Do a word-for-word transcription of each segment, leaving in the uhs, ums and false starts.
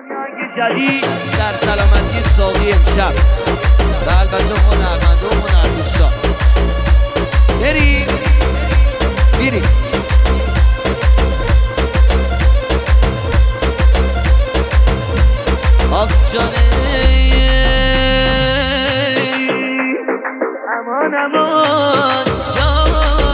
جدید در سلامتی ساقی امشب و البته هنرمنده و هنردوستان بریم میریم آخ جانه امان امان جان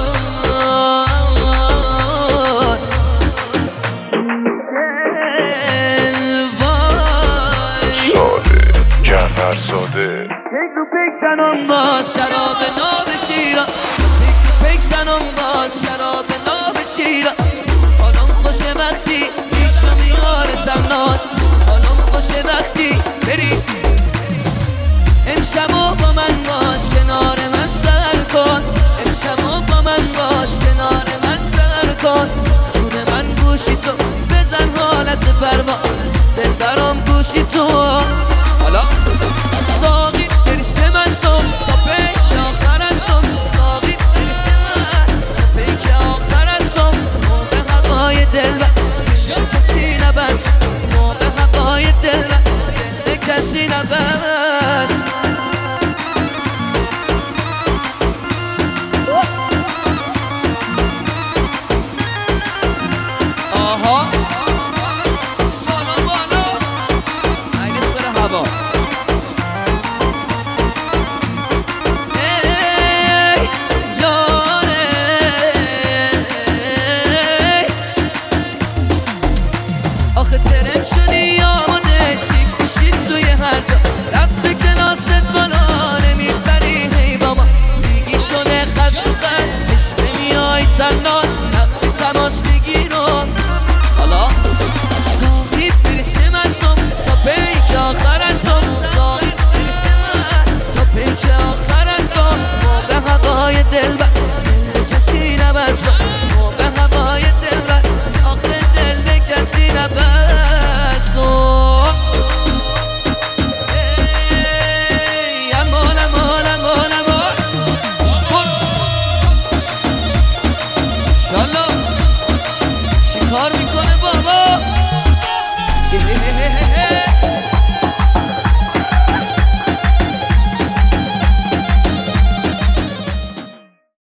فرزاده پیک رو پیک زنم با شراب ناب شیراز پیک رو پیک زنم با شراب ناب شیراز حالم خوشه وقتی پیش و میارتم ناز حالم خوشه وقتی بری امشبا با من باش کنار من سر کن امشبا با من باش کنار من سر کن جون من گوشی تو بزن حالت پرواز دل برام گوشی تو حالا ساقی دریش که من سم تا پیک آخر از سم ساقی دریش که من تا پیک آخر از سم موقع هوای دل و شد کسی نبست موقع هوای دل و دل کسی نبست آها سالا بالا اینش بره هوا آخه ترم شدی یا ما نشی کشید توی هر